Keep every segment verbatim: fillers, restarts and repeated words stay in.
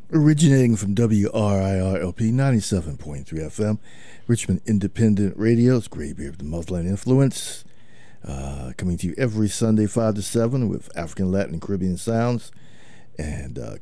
Originating from W R I R L P ninety-seven point three F M, Richmond Independent Radio's Graybeard, the Motherland Influence, uh, coming to you every Sunday five to seven with African, Latin, and Caribbean sounds, and uh,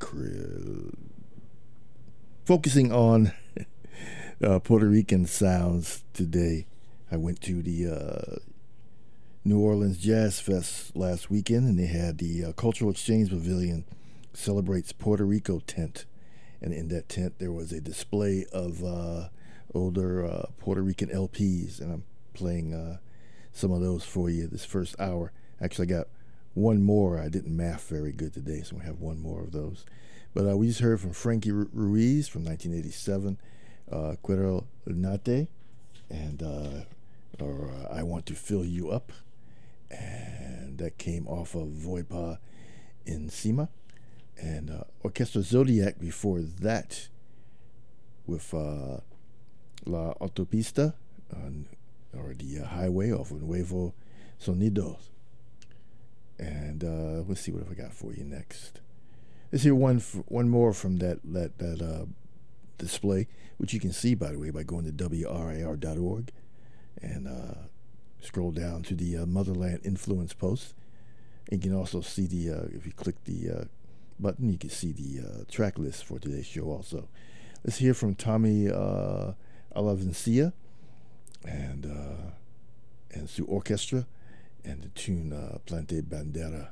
focusing on uh, Puerto Rican sounds today. I went to the uh, New Orleans Jazz Fest last weekend, and they had the uh, Cultural Exchange Pavilion Celebrates Puerto Rico tent. And in that tent, there was a display of uh, older uh, Puerto Rican L Ps, and I'm playing uh, some of those for you this first hour. Actually, I got one more. I didn't math very good today, so I have one more of those. But uh, we just heard from Frankie Ruiz from nineteen eighty-seven, uh, Quiero Nate, and uh, or uh, I Want to Fill You Up, and that came off of Voipa Encima. And uh, Orchestra Zodiac before that with uh, La Autopista, uh, or the uh, highway off of Nuevo Sonidos. And uh, let's see what I got for you next. Let's hear one f- one more from that that that uh, display, which you can see, by the way, by going to W R I R dot org and uh, scroll down to the uh, Motherland Influence post. And you can also see the uh, if you click the uh, button, you can see the uh, track list for today's show also. Let's hear from Tommy uh, Alavencia and uh, and Su Orchestra and the tune uh, Plante Bandera.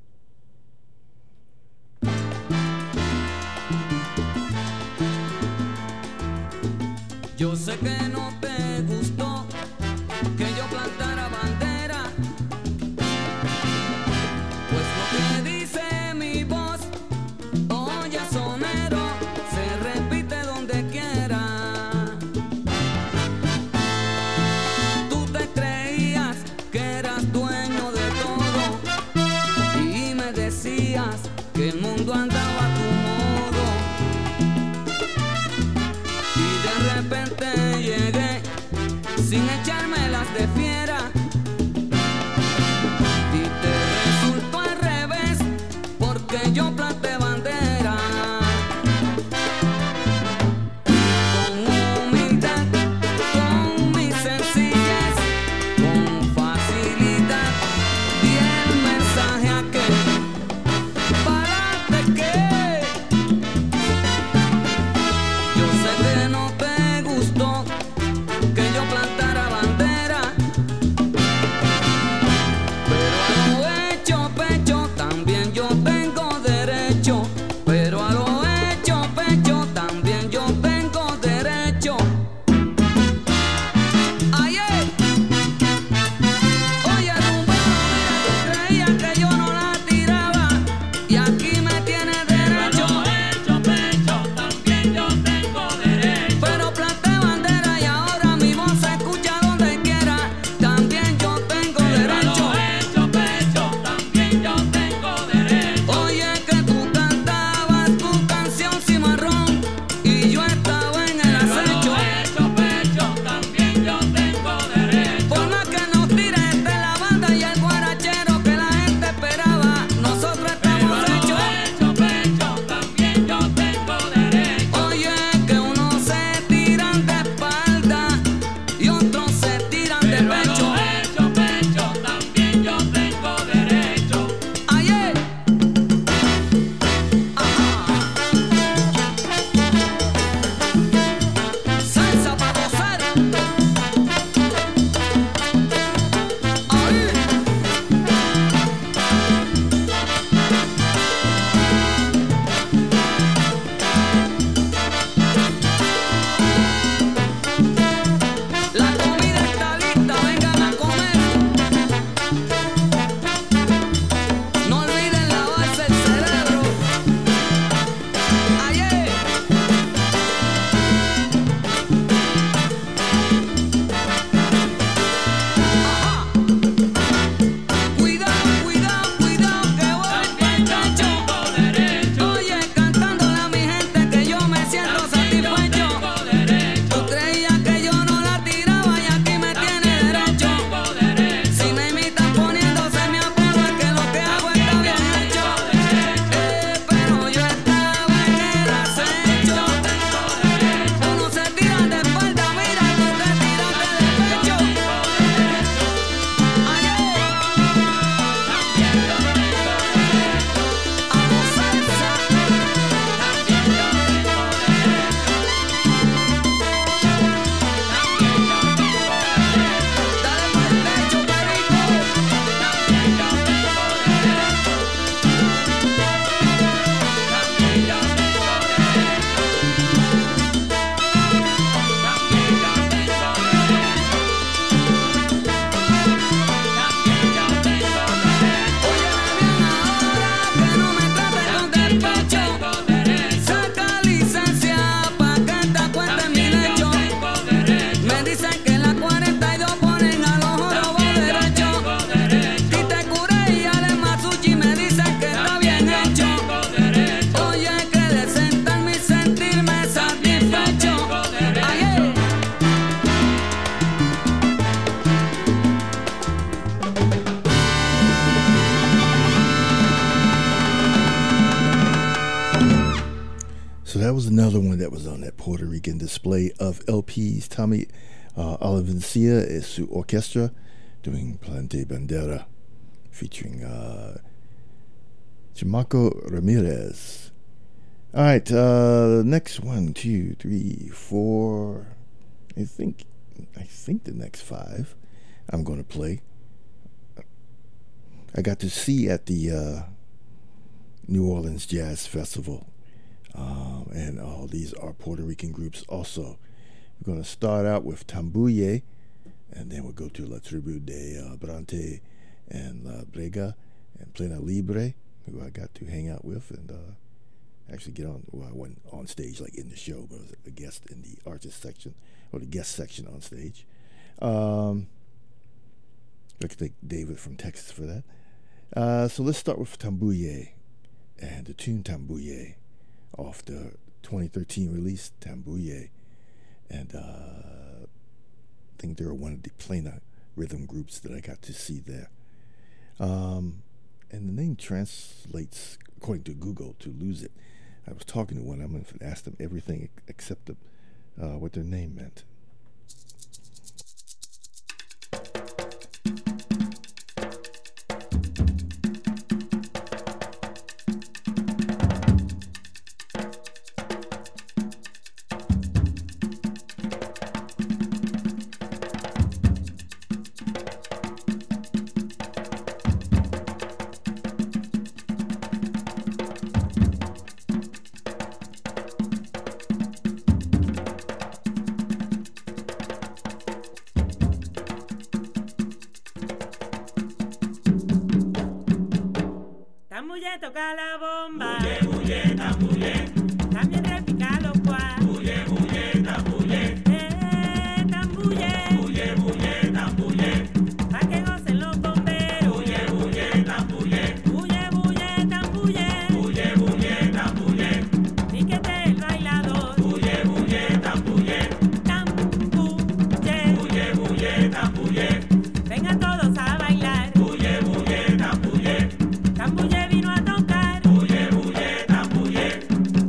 Yo sé que no te gustó que yo plantara bandera, pues lo que dice mi voz, oye sonero, se repite donde quiera. Tú te creías que eras dueño de todo y me decías que el mundo andaba a tu modo, y de repente llegué sin echármelas de fiera. Yo planté bandera con humildad, con mi sencillez, con facilidad, di el mensaje aquel, pa'lante que So that was another one that was on that Puerto Rican display of L Ps. Tommy uh, Olivencia and su orchestra doing Plante Bandera, featuring uh, Chamaco Ramirez. All right, uh, next one, two, three, four. I think, I think the next five I'm going to play. I got to see at the uh, New Orleans Jazz Festival. Um, and all these are Puerto Rican groups also. We're going to start out with Tambuye, and then we'll go to La Tribu de uh, Brante and La Brega and Plena Libre, who I got to hang out with and uh, actually get on. Well, I wasn't on stage like in the show, but I was a guest in the artist section, or the guest section on stage. Um, I could thank David from Texas for that. Uh, so let's start with Tambuye and the tune Tambuye, off the twenty thirteen release, Tambuye. And uh, I think they were one of the Plena rhythm groups that I got to see there. Um, and the name translates, according to Google, to lose it. I was talking to one of them and asked them everything except the, uh, what their name meant. Toca la bomba, bulle, bulle, tambuye, también repica los cuas, bulle, bulle, tambuye, eh, tambuye, bulle, bulle, tambuye, pa' que gocen los bomberos, bulle, bulle, tambuye, bulle, bulle, tambuye, bulle, bulle, tambuye, piquete el bailador, bulle, bulle, tambuye, tambuye, bulle, bulle, tambuye, vengan todos a bailar, bulle, bulle, tambuye, tambuye vino a tocar, bulle, bulle, tambuye.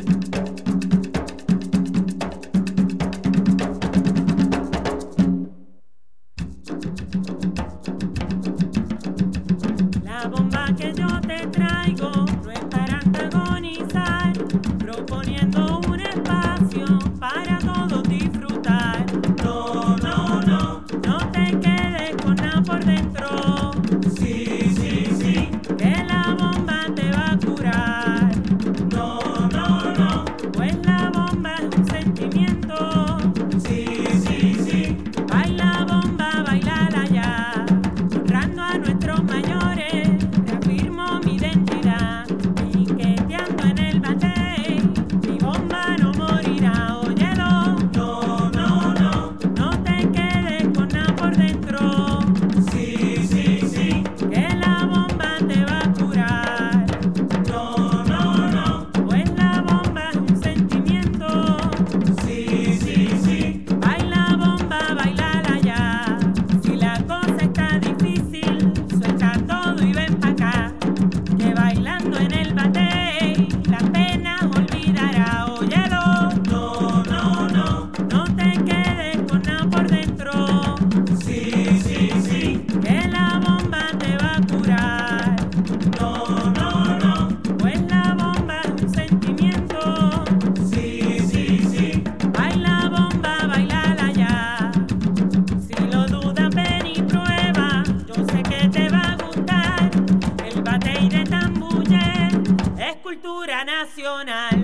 La bomba que yo te traigo no es para antagonizar, proponiendo un espacio para todos disfrutar. No, no, no, no te quedes con nada por dentro. Sí, sí, sí, que la bomba te va a curar. No, no, no, pues la bomba es un sentimiento. Sí, sí, sí, baila bomba, bailala ya. Honrando a nuestros mayores, reafirmo mi identidad. Piqueteando en el batey, mi bomba no morirá. Óyelo. No, no, no, no te quedes con nada por dentro. Sí, sí, sí, que la bomba te va a curar. No, no, no, pues la bomba es un sentimiento. Sí, sí, sí, baila bomba, bailala ya. Si la cosa está difícil, suelta todo y ven pa' acá. Que bailando en el batey, las penas olvidará. Óyelo. No, no, no, no te quedes con nada por dentro. Sí, sí, sí, que la bomba te va a curar. No, no, no, pues la bomba es un sentimiento. Sí, sí, sí, baila bomba, bailala ya. Si lo dudas, ven y prueba, yo sé que te va a gustar. El batey de Tambuye es cultura nacional.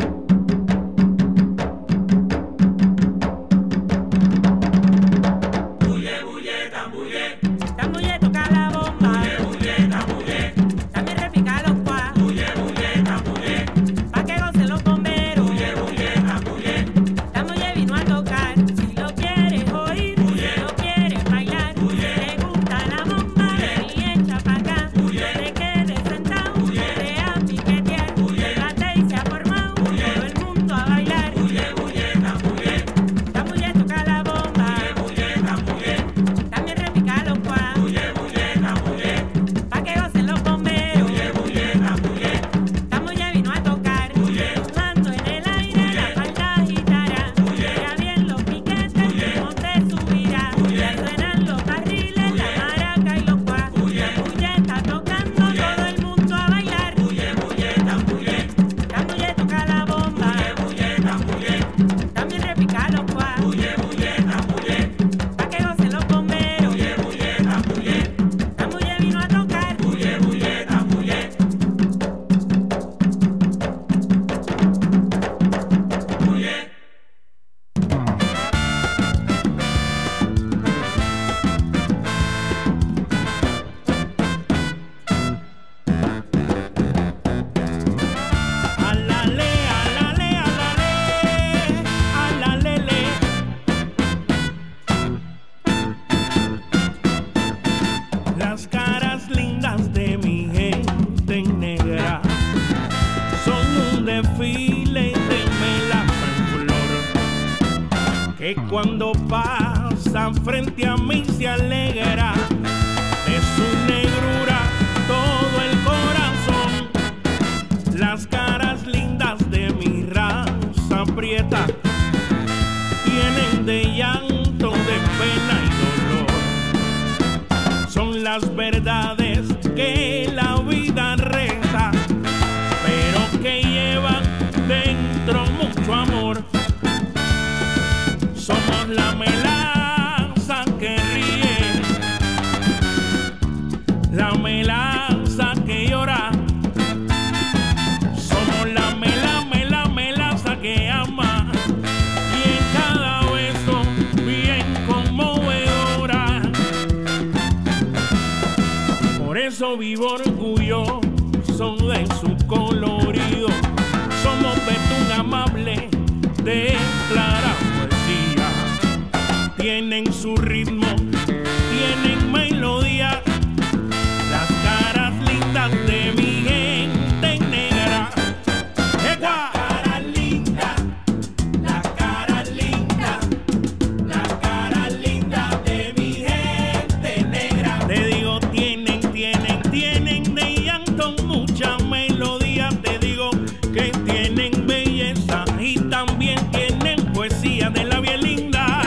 Bulle, bulle, tambuye, tambuye toca la bomba, bulle, bulle, tambuye, también repica los cuas, bulle, bulle, tambuye, pa' que gocen los bomberos, bulle, bulle, tambuye, tambuye vino a tocar. Si lo quieres oír, bulle, si lo quieres bailar, bulle, si te gusta la bomba, ven y echa pa' acá, bulle, te quedes sentado, bulle, te a piquetear, bulle, el batey se ha formado, desfile de melaza en flor, que cuando pasa frente a mí se alegra de su negrura todo el corazón. Las caras lindas de mi raza prieta tienen de llanto, de pena y dolor. Son las verdades que la vida reza, pero que llevan dentro mucho amor. Somos la melaza que ríe, la melaza que llora. Somos la mela, mela, melaza que ama, y en cada beso bien conmovedora. Por eso vivo orgulloso de su colorido. Somos betún amable de clara poesía. Tienen su ritmo, tienen melodía, las caras lindas de mi gente negra. ¡Epa! La cara linda, la cara linda, la cara linda de mi gente negra. Te digo, tienen, tienen, tienen de llanto mucha melodía. Te digo que tienen belleza y también tienen poesía de la bien linda.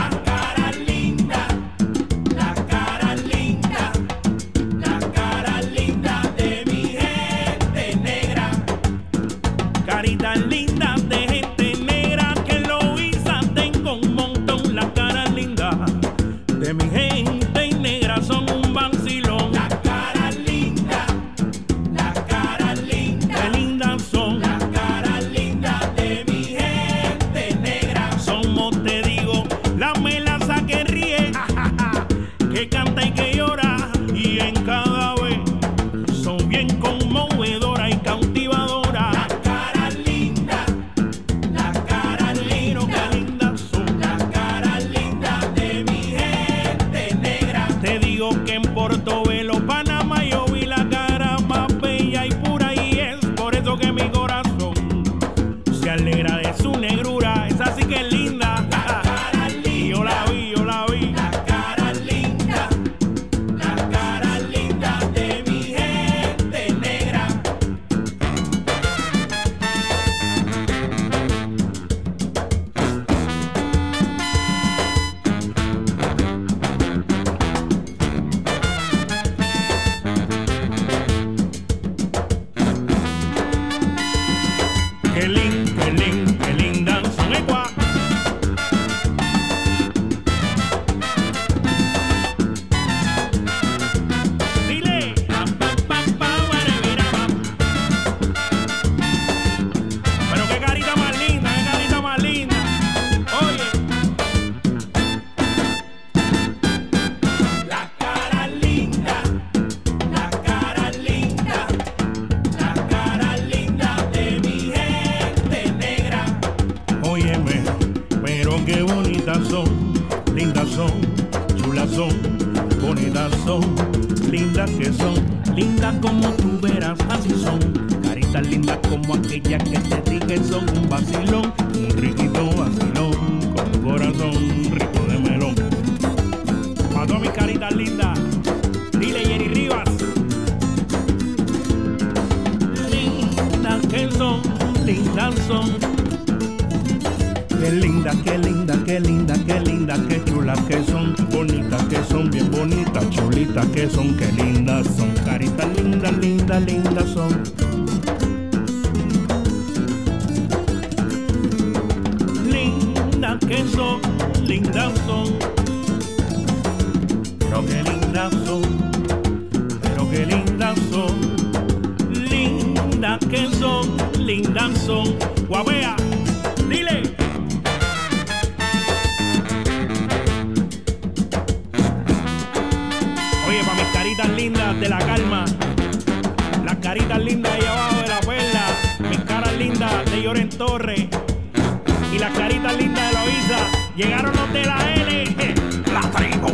Llegaron los de la L, la tribu.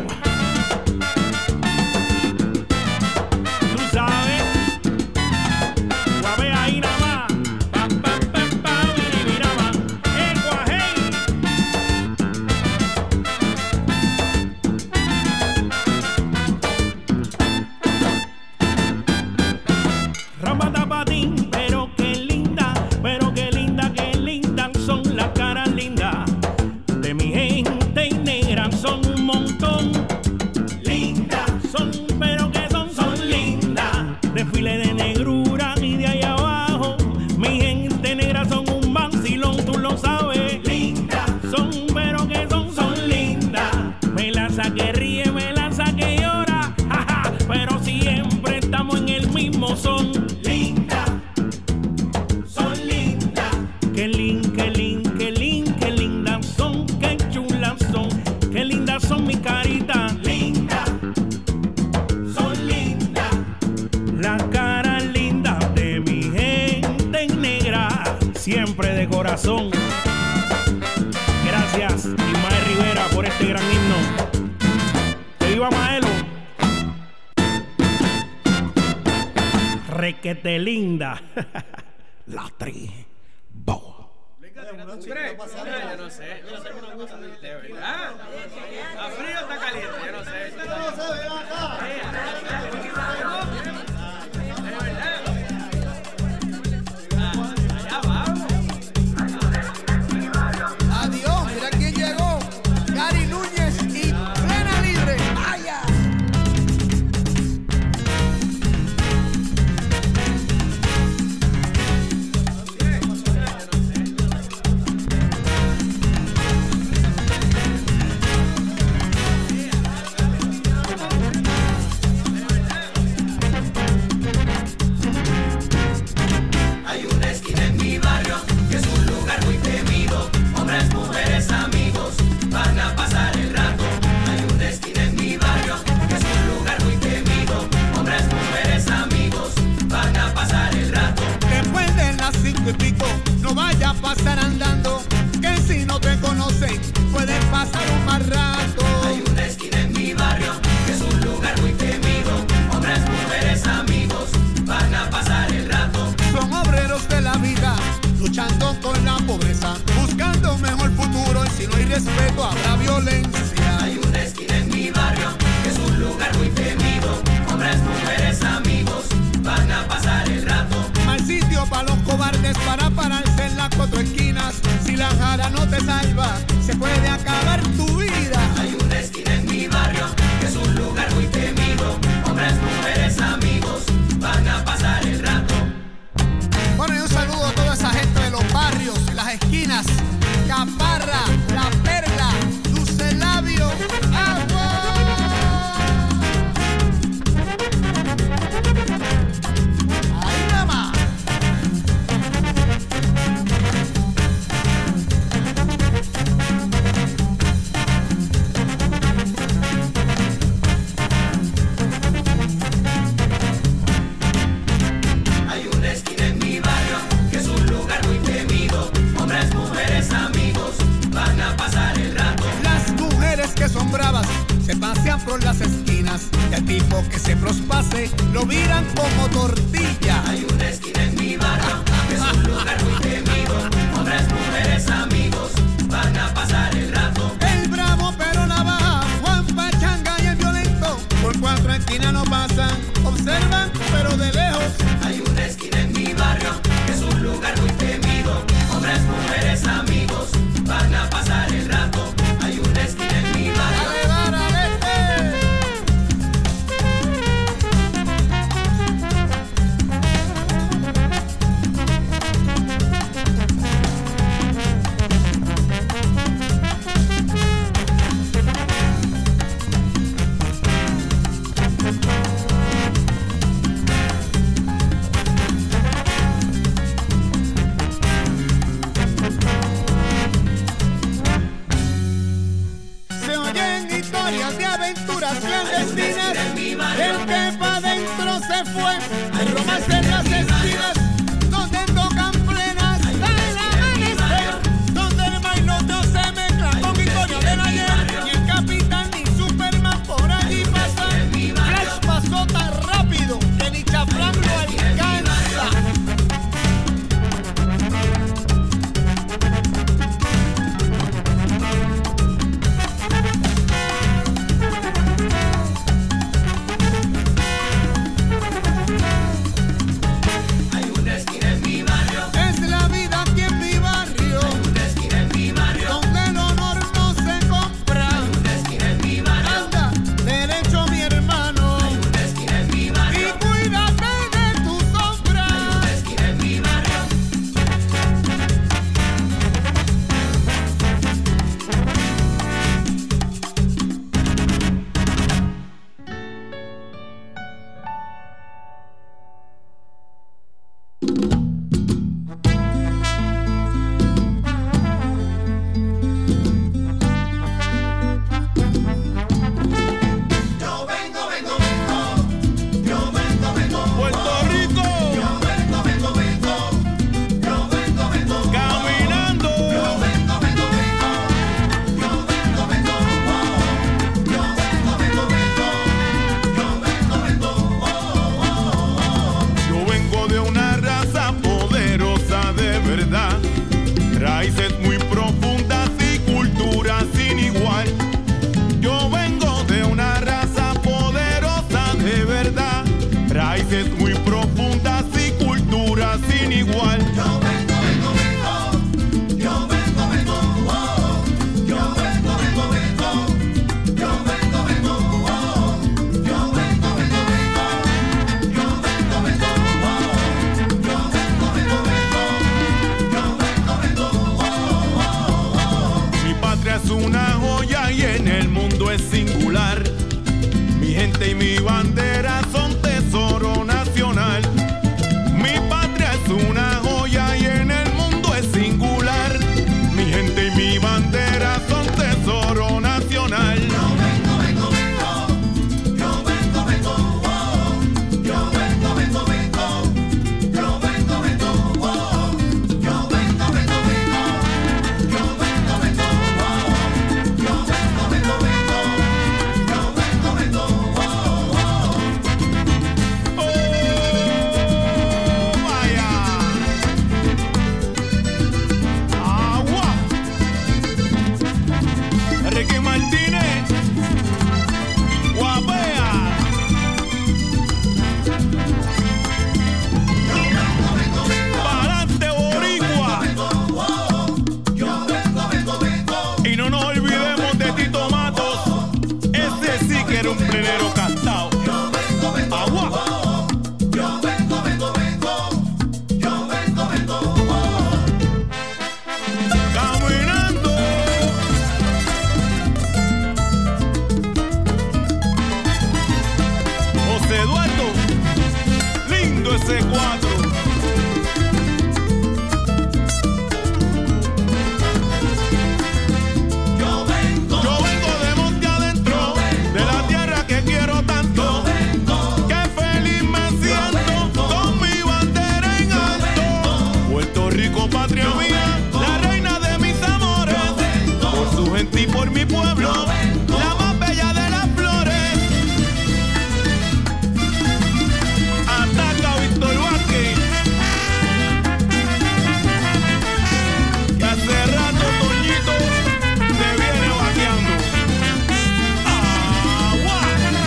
Tú sabes, guave ahí nada más. Pa, pa, pa, pa. Qué lin, qué lin, qué lin, qué lindas son, qué chulas son, qué lindas son mis caritas. Linda, son lindas. La cara linda de mi gente negra, siempre de corazón. Gracias, Ismael Rivera, por este gran himno. ¡Que viva Maelo! Requete linda. La tribu. Yo no sé. De verdad. ¿A frío o está caliente? Yo no sé. De verdad. Allá vamos. Adiós, mira quién llegó. Gary Núñez y Plena Libre. ¡Vaya! Hay una esquina en mi barrio que es un lugar muy temido. Hombres, mujeres, amigos van a pasar el rato. Hay una esquina en mi barrio que es un lugar muy temido. Hombres, mujeres, amigos van a pasar el rato. Después de las cinco y pico, no vaya a pasar andando, que si no te conocen, pueden pasar un mal rato. Hay una esquina en mi barrio que es un lugar muy temido. Hombres, mujeres, amigos van a pasar el rato. Son obreros de la vida, luchando con la pobreza, buscando un mejor futuro, y si no hay respeto habrá violencia. Hay una esquina en mi barrio que es un lugar muy temido. Hombres, mujeres, amigos van a pasar el rato. Mal sitio para los cobardes para pararse en las cuatro esquinas. Si la jara no te salva, se puede acabar tu vida. Hay una esquina en mi barrio que es un lugar muy temido. Hombres, mujeres, amigos van a pasar el rato. Bueno, y un saludo a toda esa gente de los barrios, las esquinas, Caparra, La Perla, Dulce Labio, Agua. Ahí nada más. Hay una esquina en mi barrio que es un lugar muy temido. Hombres, mujeres, amigos van a pasar el rato. Las mujeres que son bravas se pasean por las esquinas, y el tipo que se prospase lo miran como tortilla. Hay una esquina en mi barrio que es un lugar muy temido. Hombres, mujeres, amigos van a pasar el rato. El bravo pero la baja, Juan Pachanga y el violento, por cuatro esquinas no pasan, observan pero de lejos. Hay una esquina en mi barrio que es un lugar muy temido. Hombres, mujeres, amigos van a pasar el rato. Hay una esquina en mi barrio. Dale, dale, vete. Se oyen historias de aventuras clandestinas. El que pa' dentro se fue. Hay romance en las esquinas, donde tocan plenas del amanecer, donde el bailoteo se mezcla con historias del ayer. Ni el capitán ni Superman por allí pasan. Flash pasó tan rápido que ni Chaflán lo alcanza. raíces muy profundas y cultura sin igual. Yo vengo de una raza poderosa de verdad, raíces muy profundas y cultura sin igual. Yo vengo, vengo, vengo, yo vengo, vengo, oh. Yo vengo, vengo, vengo, yo vengo, vengo, oh. Yo vengo, vengo, vengo, yo vengo, vengo, oh. Yo vengo, vengo, vengo, yo vengo, vengo, oh, oh, oh. Mi patria es una joya y en el mundo es singular. Mi gente y mi bandera son tesoro nacional. Mi patria es una joya y en el mundo es singular. Mi gente y mi bandera son tesoro nacional. Yo vengo, vengo, vengo. Yo vengo, vengo, oh. Yo vengo, vengo, vengo. Yo vengo, vengo, oh. Yo vengo, vengo, vengo. Yo vengo, vengo, oh. Yo vengo, vengo, vengo. Yo vengo, vengo, oh, oh. Oh, vaya. Agua. Ricky Martínez. Guapea. Pa'lante, boricua. Y no nos olvidemos de Tito Matos. Ese sí que era un plenero cantado. Agua. Yo vengo, vengo, vengo. Yo vengo, vengo. Caminando. José Eduardo. Lindo ese cuatro. Yo vengo, yo vengo de monte adentro, de la tierra que quiero tanto. Qué feliz me siento con mi bandera en alto. Puerto Rico, patria mía, la reina de mis amores. Por su gente y por mi pueblo, la más bella de las flores. Ataca Víctor Vázquez, que hace rato Toñito te viene vaqueando. Agua.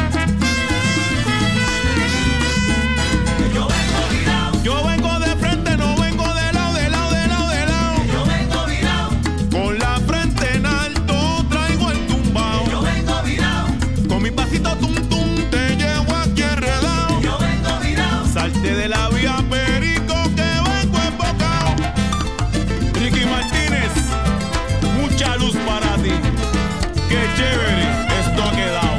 Yo vengo virado. Yo vengo de frente, no vengo de lado, de lado, de lado, de lado. Yo vengo virado. Con la frente en alto traigo el tumbao. Yo vengo virado. Con mi pasito tum tum te llevo aquí enredado. Yo vengo virado. Salte de la vía Perico que vengo embocado. Ricky Martínez, mucha luz para ti. Qué chévere esto ha quedado.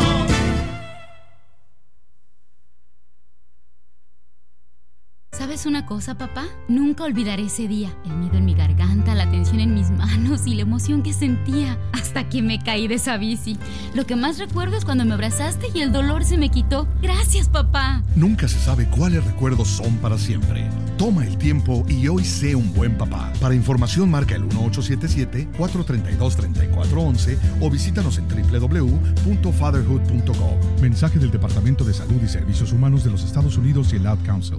¿Sabes una cosa, papá? Nunca olvidaré ese día. El miedo en mi garganta, la tensión en mis manos y la emoción que sentía hasta que me caí de esa bici. Lo que más recuerdo es cuando me abrazaste y el dolor se me quitó. Gracias, papá. Nunca se sabe cuáles recuerdos son para siempre. Toma el tiempo y hoy sé un buen papá. Para información marca el uno ocho siete siete, cuatro tres dos, tres cuatro uno uno o visítanos en doble u doble u doble u punto fatherhood punto com. Mensaje del Departamento de Salud y Servicios Humanos de los Estados Unidos y el Ad Council.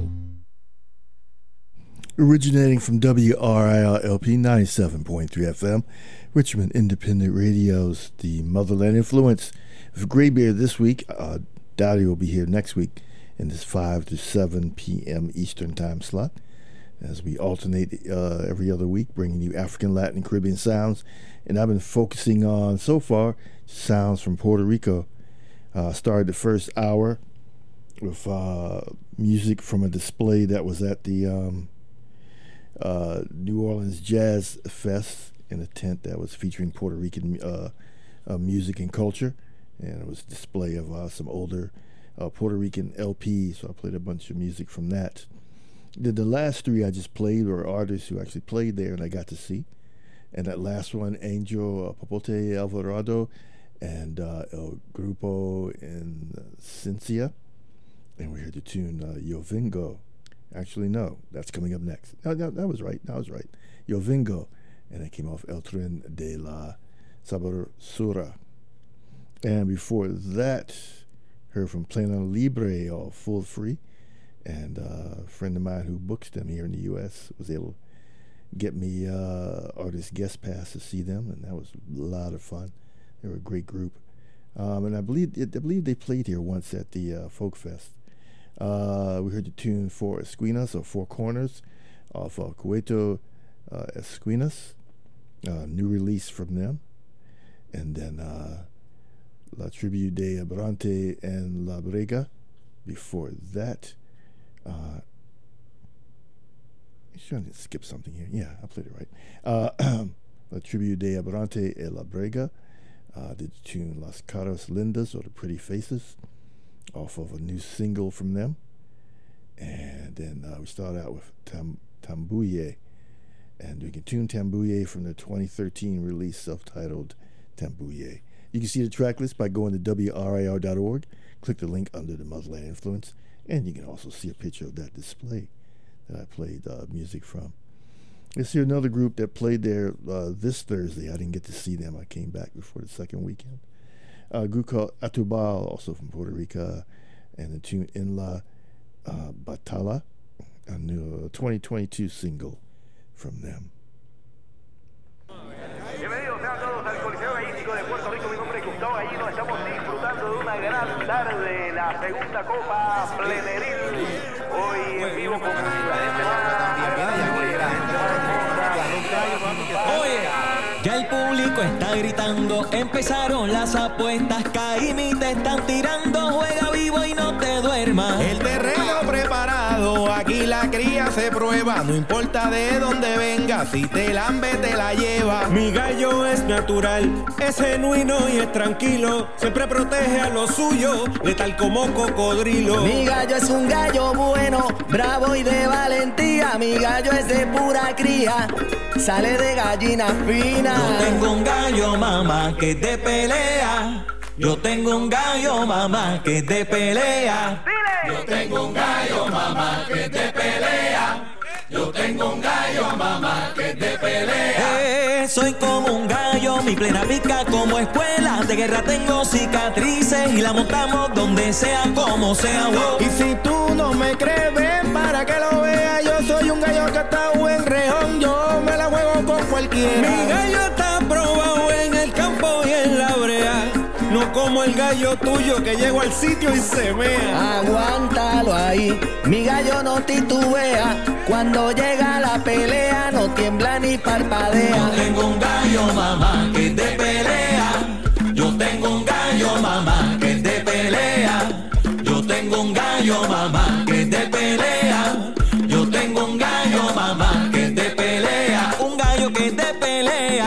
Originating from W R I R L P ninety-seven point three F M, Richmond Independent Radio's The Motherland Influence. For Graybeard this week, uh, Dottie will be here next week in this five to seven p.m. Eastern time slot as we alternate uh, every other week, bringing you African, Latin, and Caribbean sounds. And I've been focusing on, so far, sounds from Puerto Rico. Uh, started the first hour with uh, music from a display that was at the um, uh, New Orleans Jazz Fest in a tent that was featuring Puerto Rican uh, uh, music and culture. And it was a display of uh, some older uh, Puerto Rican L Ps, so I played a bunch of music from that. The, the last three I just played were artists who actually played there and I got to see. And that last one, Angel uh, Popote Alvarado and uh, El Grupo in uh, Cincia. And we heard the tune uh, Yo Vengo. Actually, no, that's coming up next. No, no, that was right. That was right. Yo Vengo. And it came off El Tren de la Sabrosura. And before that, heard from Plena Libre, all full free. And uh, a friend of mine who books them here in the U S was able to get me uh, artist guest pass to see them, and that was a lot of fun. They were a great group, um, and I believe I believe they played here once at the uh, Folk Fest. Uh, we heard the tune Four Esquinas, or Four Corners, off of Cueto uh, Esquinas, uh, new release from them, and then uh, La Tribu de Abrante and La Brega. Before that, uh, I'm trying to skip something here. Yeah, I played it right. Uh, La Tribu de Abrante y La Brega uh, did the tune Las Caras Lindas, or The Pretty Faces, off of a new single from them. And then uh, we start out with Tam- Tambuye, and we can tune Tambuye from their twenty thirteen release self-titled Tambuye. You can see the track list by going to W R I R dot org. Click the link under the Muzzleland Influence, and you can also see a picture of that display that I played uh, music from. Let's hear another group that played there uh, this Thursday. I didn't get to see them. I came back before the second weekend. A group called Atubal, also from Puerto Rico, and the tune En La uh, Batala, a new twenty twenty-two single from them. Bienvenidos sean todos al Coliseo Gallístico de Puerto Rico. Mi nombre es Gustavo Gallino. Estamos disfrutando de una gran tarde, la segunda Copa Pleneril. Hoy en vivo con la gente Oye, ya el público está gritando, empezaron las apuestas, Caimi te están tirando, juega vivo y no te duermas. El terreno preparado, aquí la cría se prueba, no importa de dónde venga, si te lambe te la lleva. Mi gallo es natural, es genuino y es tranquilo, siempre protege a lo suyo, letal como cocodrilo. Mi gallo es un gallo bueno, bravo y de valentía, mi gallo es de pura cría, sale de gallina fina. Yo tengo un gallo, mamá, que te pelea. Yo tengo un gallo, mamá, que te pelea. Yo tengo un gallo, mamá, que te pelea. Yo tengo un gallo, mamá, que te pelea. Eh, soy como un gallo, mi plena pica como escuela. De guerra tengo cicatrices y la montamos donde sea, como sea. Wow. Y si tú no me crees, ven para que lo veas. Yo soy un gallo que está en rejón, yo me la juego con cualquiera. Mi gallo está probado en el campo y en la brea. No como el gallo tuyo que llegó al sitio y se mea. Aguántalo ahí, mi gallo no titubea. Cuando llega la pelea no tiembla ni parpadea. Yo tengo un gallo, mamá, que te pelea. Yo tengo un gallo, mamá, que te pelea. Yo tengo un gallo, mamá, que te pelea. Yo tengo un gallo, mamá, que te pelea. Un gallo que te pelea.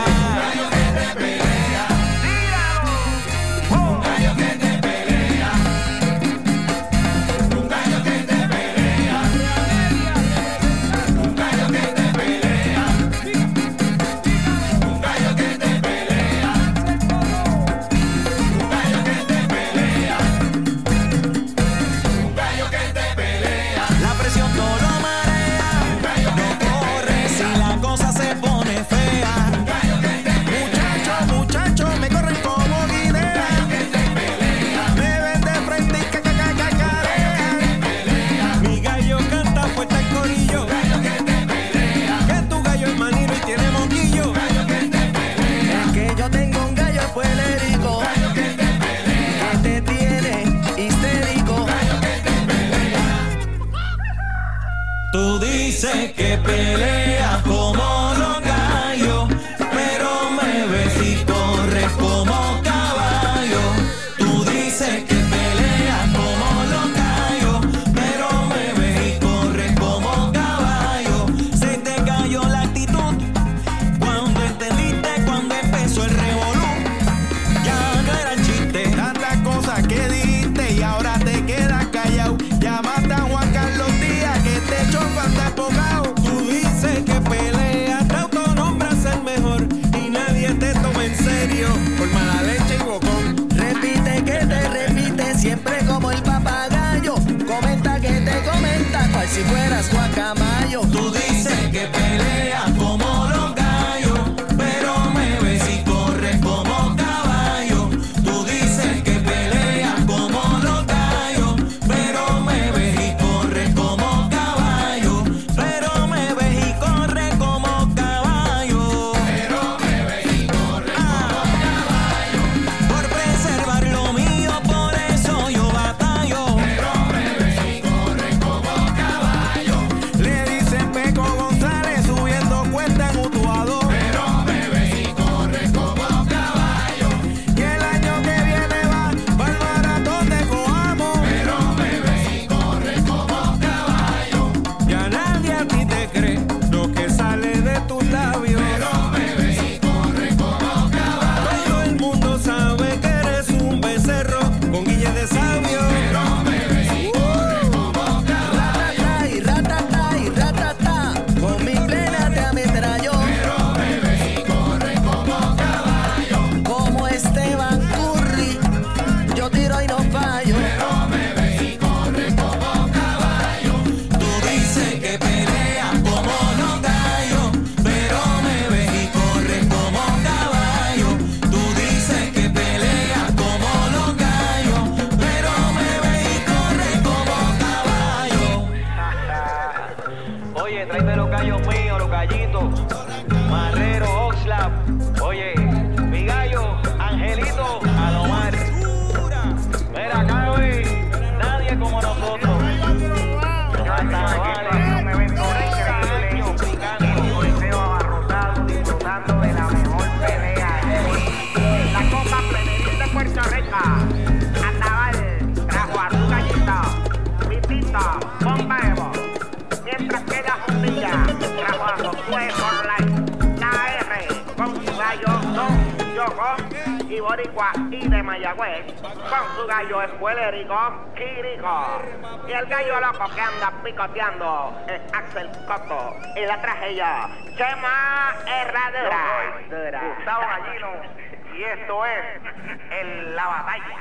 Tú dices que peleas como los gallos, pero me ves y corres como caballo. Tú dices que peleas como los gallos, pero me ves y corres como caballo. Se te cayó la actitud cuando entendiste, cuando empezó el revolú. Ya no eran chistes, tantas cosas que dijiste y ahora te quedas callado. Llamaste a Juan Carlos Díaz que te echó cuando apocado. Tú dices loco y boricua y de Mayagüez, con su gallo escuelérico, Quirico. Y el gallo loco que anda picoteando es Axel Coto. Y la traje yo, Chema Herradura. Gustavo Gallino. Y esto es el, La Batalla.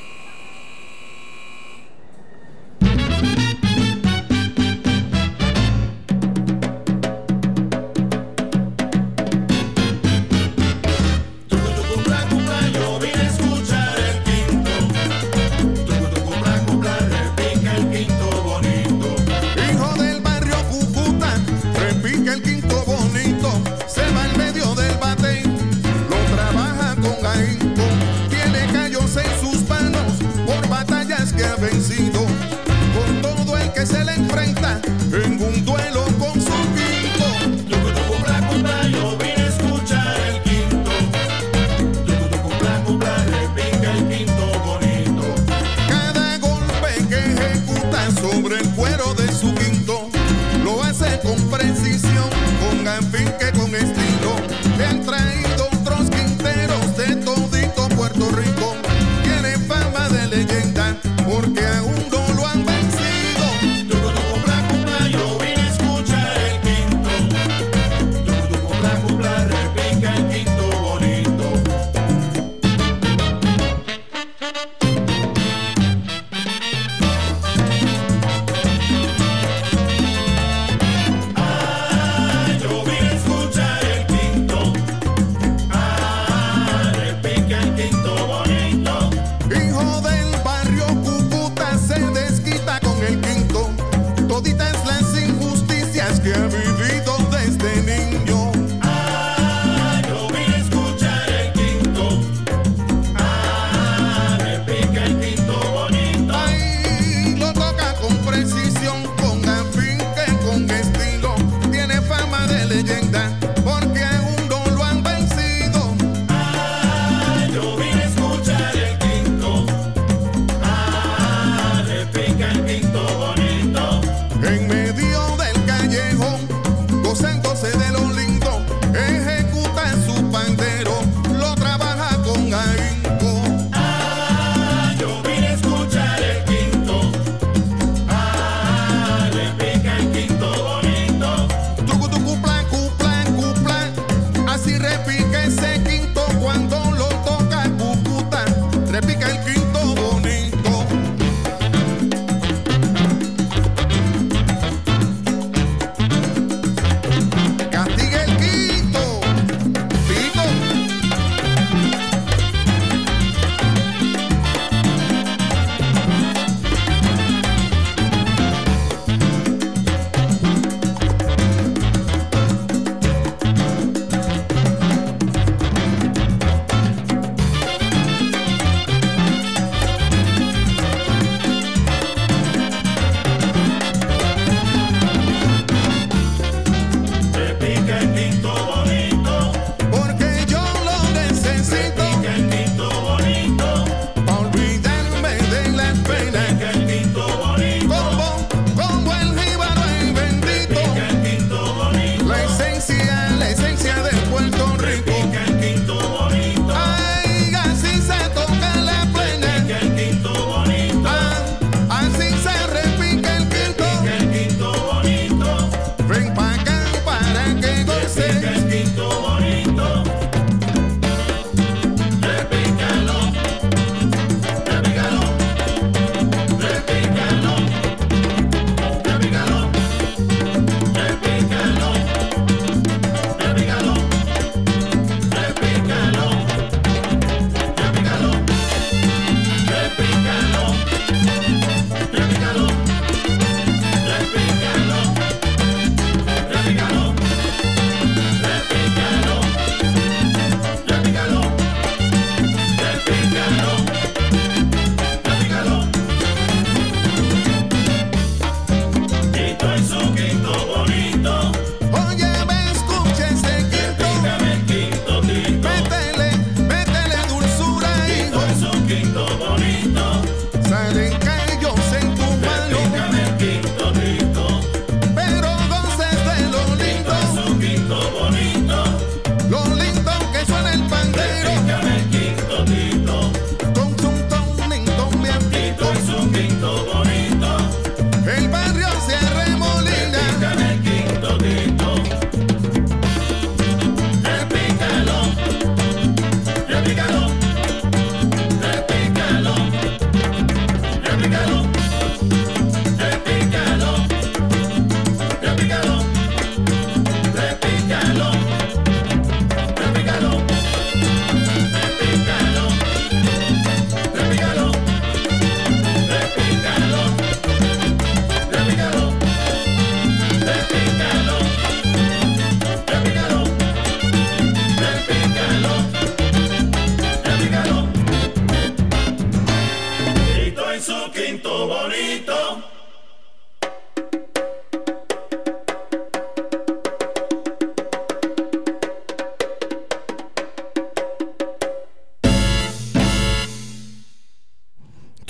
Vencido con todo el que se le enfrenta en un duelo con su quinto. Tucutucu, blanco, yo vine a escuchar el quinto. Tucutucu, blanco, repica el quinto bonito. Cada golpe que ejecuta sobre el cuero de su quinto lo hace con precisión, con afinque, con estilo. Le han traído otros quinteros de todito Puerto Rico. Tiene fama de leyenda porque aún no lo han vencido. Tucutucu, blanco, yo vine a escuchar el quinto. Tucutucu, blanco, repica el quinto bonito. Ah, yo vine a escuchar el quinto. Ah, repica el quinto bonito. Hijo del barrio Cúcuta se desquita con el quinto. Toditas las injusticias que ha vivido desde niño. Ah, yo vine a escuchar el quinto. Ah, repica el quinto bonito. Ay, lo toca con precisión, con afinque, con estilo. Tiene fama de leyenda porque aún no lo han vencido. Ah, yo vine a escuchar el quinto. Ah, repica el quinto bonito. En medio del callejón, gozándose de lo lindo, ejecuta su pandero, lo trabaja con ahínco. Ah, yo vine a escuchar el quinto. Ah, repica el quinto bonito. Tucutucu, plan, cuplan, cuplan. Así repica ese quinto cuando lo toca Cúcuta. Repica el quinto bonito. Castiga el quinto. Pito.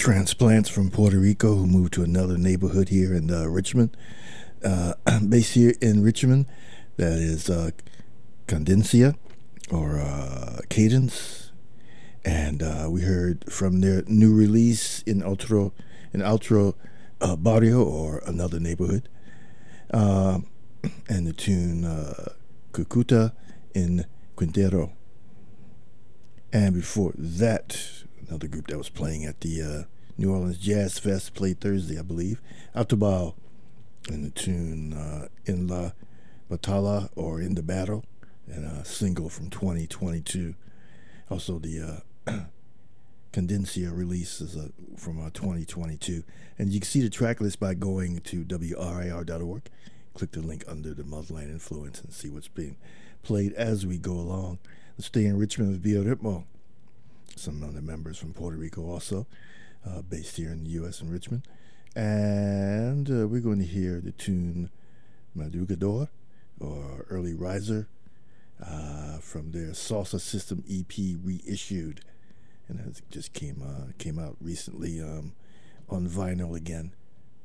transplants from Puerto Rico who moved to another neighborhood here in uh, Richmond. Uh, based here in Richmond, that is uh, Cadencia or uh, Cadence. And uh, we heard from their new release in Otro, in Otro uh, Barrio, or Another Neighborhood. Uh, and the tune uh, Cucuta in Quintero. And before that, another group that was playing at the uh, New Orleans Jazz Fest, played Thursday, I believe, Autobahn, and the tune uh, In La Batalla, or In the Battle, and a single from twenty twenty-two. Also, the uh, Cadencia release is uh, from uh, twenty twenty-two. And you can see the track list by going to W R I R dot org. Click the link under the Motherland Influence and see what's being played as we go along. Let's stay in Richmond with Via Ritmo. Some other members from Puerto Rico also, uh, based here in the U S in Richmond. And uh, we're going to hear the tune Madrugador, or Early Riser, uh, from their Salsa System E P reissued. And it just came, uh, came out recently um, on vinyl again.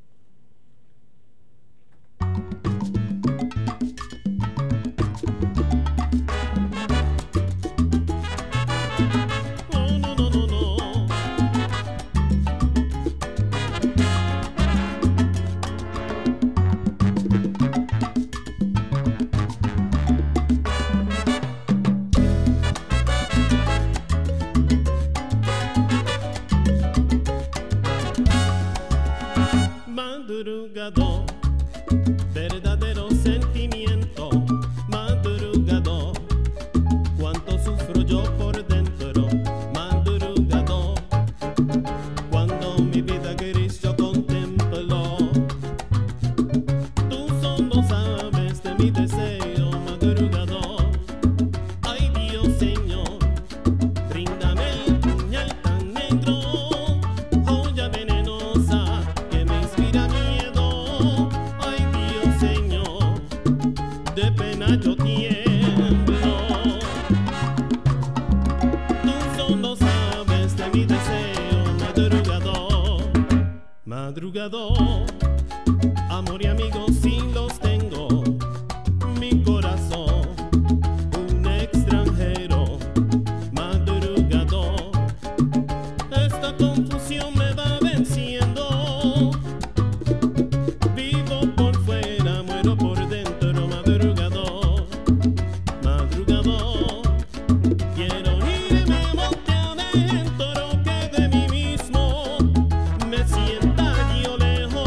Madrugador, verdadero sentimiento, madrugador, cuánto sufro yo por dentro, madrugador, cuando mi vida gris yo contemplo, tú solo sabes de mi deseo, madrugador, ay Dios Señor, bríndame el puñal tan negro, joya venenosa que me inspira miedo, ay Dios Señor, de pena yo tiemblo. Tú solo sabes de mi deseo, madrugador, madrugador, amor y amigos sí los tengo, mi corazón, un extranjero, madrugador, esta confusión me va venciendo, vivo por fuera, muero por dentro, madrugador, madrugador, quiero irme monte adentro, que de mí mismo me sienta yo lejos,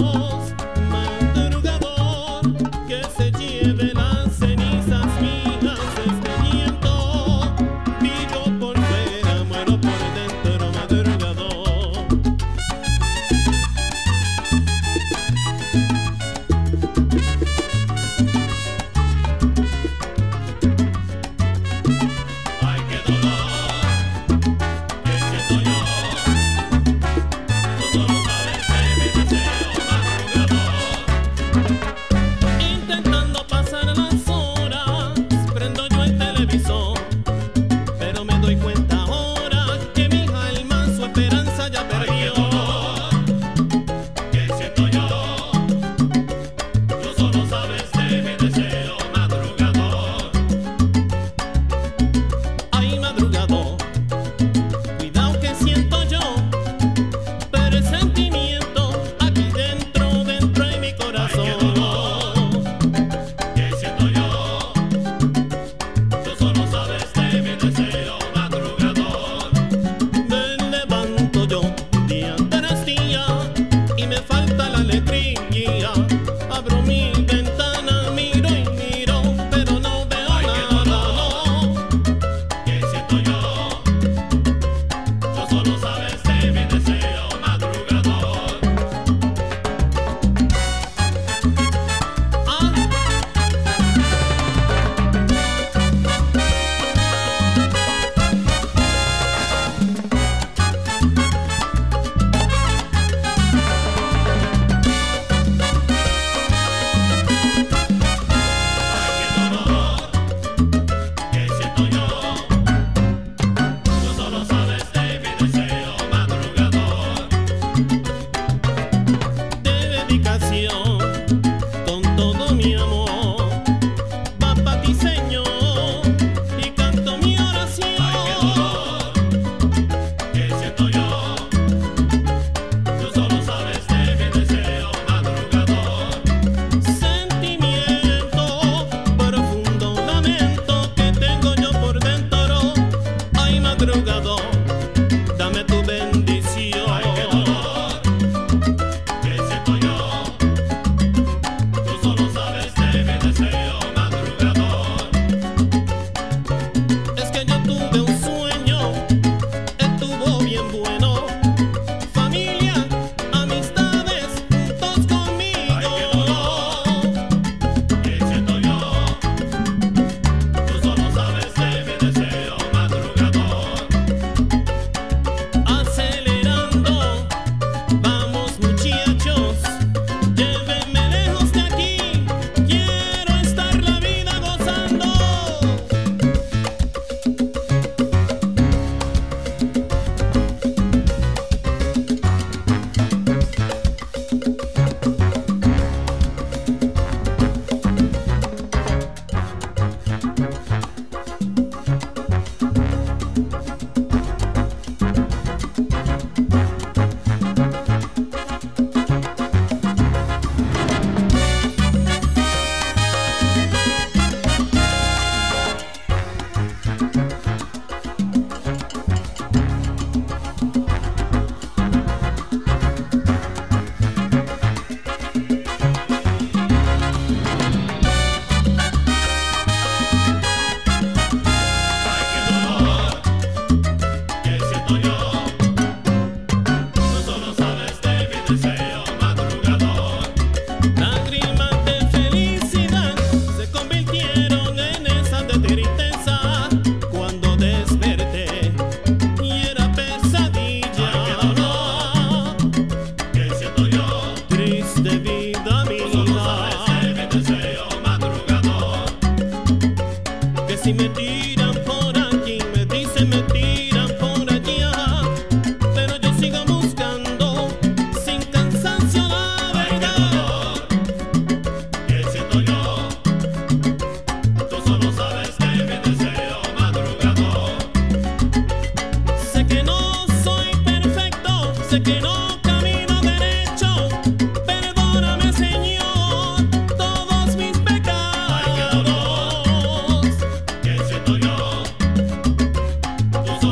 se me tiran por allá, pero yo sigo buscando sin cansancio la verdad. ¿Qué siento yo? Tú solo sabes que mi deseo madrugador. Sé que no soy perfecto, sé que no camino derecho. Perdóname, Señor, todos mis pecados. ¿Qué siento yo? Tú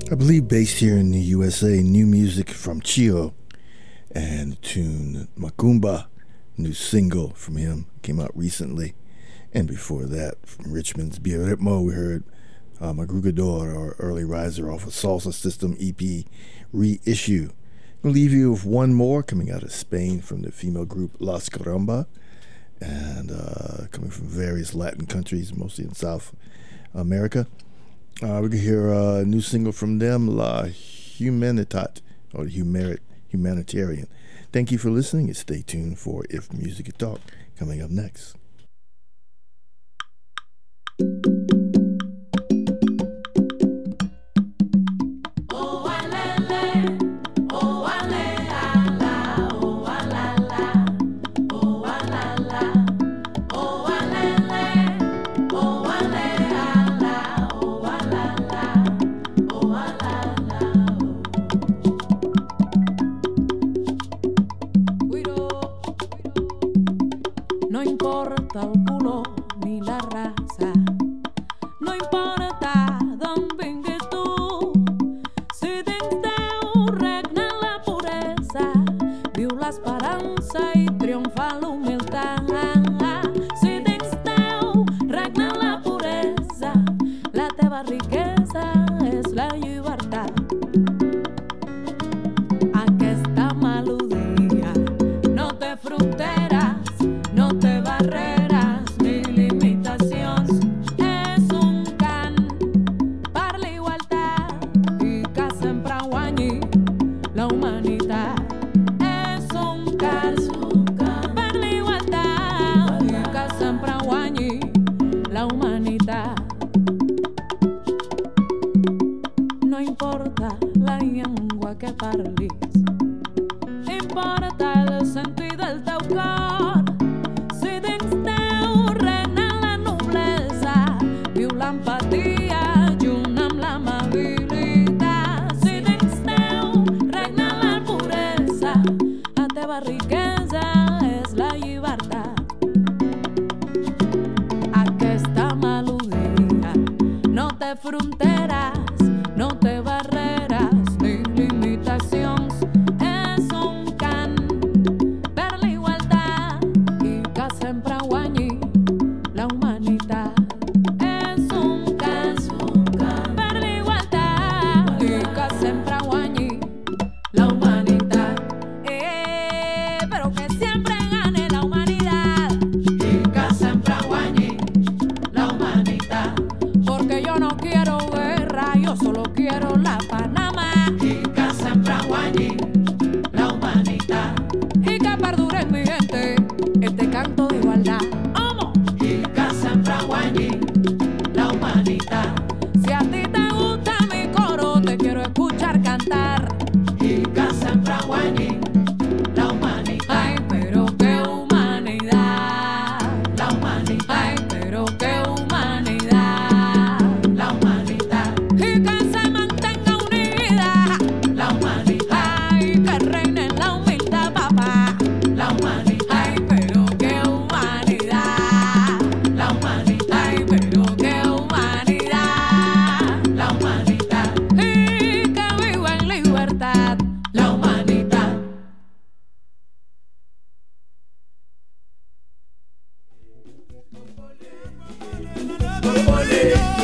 I believe based here in the U S A, new music from Chio and the tune Macumba, new single from him, came out recently. And before that, from Richmond's Bioritmo, we heard uh, Madrugador, or Early Riser, off of Salsa System E P reissue. I'll leave you with one more coming out of Spain from the female group Las Caramba, and uh, coming from various Latin countries, mostly in South America. Uh, we can hear a new single from them, La Humanitat, or Humanit- Humanitarian. Thank you for listening, and stay tuned for If Music Could Talk, coming up next. No importa el color ni la raza, no importa d'on vinguis tu, si dins Déu regna la puresa, viu l'esperança i triomfa l'humilitat. Si dins Déu regna la puresa, la teva riquesa és la llibertat. Aquesta melodia no té fronteres, no té barreres ni limitacions. És un cant per la igualtat i que sempre guanyi la humanitat. És un cant per la igualtat i que sempre guanyi la humanitat. No importa la llengua que parlis, importa el sentit del teu cor. Si dins Déu regna la noblesa, viu l'empatia junt amb l'amabilitat. Si dins Déu regna la puresa, la teva riquesa és la llibertat. Aquesta melodia no té fronteres, no té barreres ni limitacions. És un cant per la igualtat i que sempre guanyi la humanitat. És un cant per la igualtat i que sempre guanyi la humanitat. Eh, pero que siempre gane la humanidad y que siempre guanyi la humanidad. Porque yo no quiero guerra, yo solo quiero la Panamá. Y que siempre guanyi la humanidad. Y que perdure en mi gente este canto de igualdad. ¡Vamos! Y que siempre guanyi la humanidad. Si a ti te gusta mi coro, te quiero escuchar cantar. Y que siempre guanyi la humanidad. Ay, pero qué humanidad. La humanidad. Ay, pero qué humanidad. La humanidad. Y que se mantenga unida la humanidad. Ay, que reine la humildad, papá. La humanidad. Ay, pero qué humanidad. La humanidad. Ay, pero qué humanidad. La humanidad. Y que viva en libertad la humanidad. Boli.